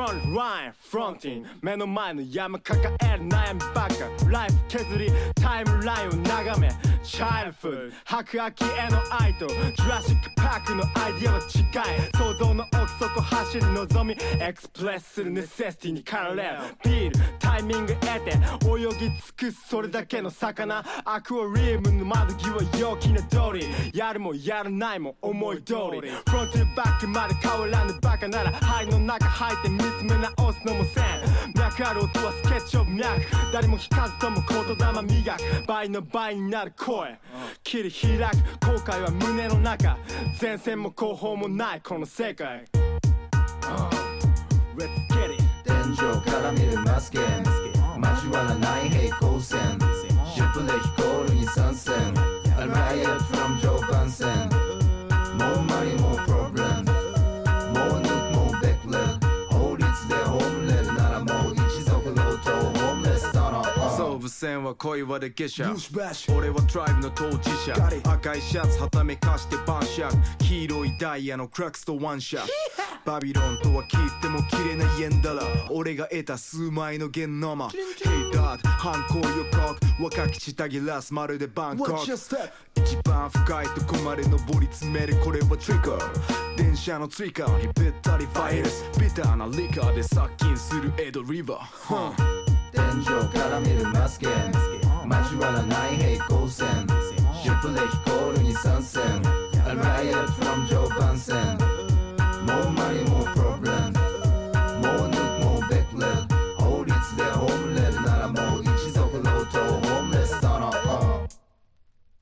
front line fronting 目の前の山抱える悩みばっかライフ削りタイムラインを眺めチャイルフード白亜紀への愛とジュラシックパークのアイディアは近い想像の奥底走り望みエクスプレスするネセシティに駆られるビールタイミング得て泳ぎ尽くすそれだけの魚アクアリウムの窓際陽気な通りやるもやらないも思い通りフロントバックまで変わらぬバカなら肺の中入って見つめ直すのもせん脈ある音はスケッチオブ脈誰も聞かずとも言霊磨く倍の倍になる声切り開く後悔は胸の中前線も後方もないこの世界、Let's get it 天井から見るマスケン交わらない平行線シュプレヒコールに参戦 A riot from 常磐線 More money more problem More need more backless 法律でホームレスならもう一族労働ホームレスだな総武線は恋はで下車俺はトライブの当事者赤いシャツはためかして晩酌黄色いダイヤのクラックスとワンシャツバビロンとは聞いても綺麗な円だら俺が得た数枚の弦生 Hey dad 犯行予告若き血たぎらすまるでバンコク一番深いとこまで上り詰めるこれはトリガー電車の追加にべったりファイルスビターなリカーで殺菌するエドリバー、 天井から見るマスケン交わらない平行線シュプレヒコールに参戦 A riot from 常磐線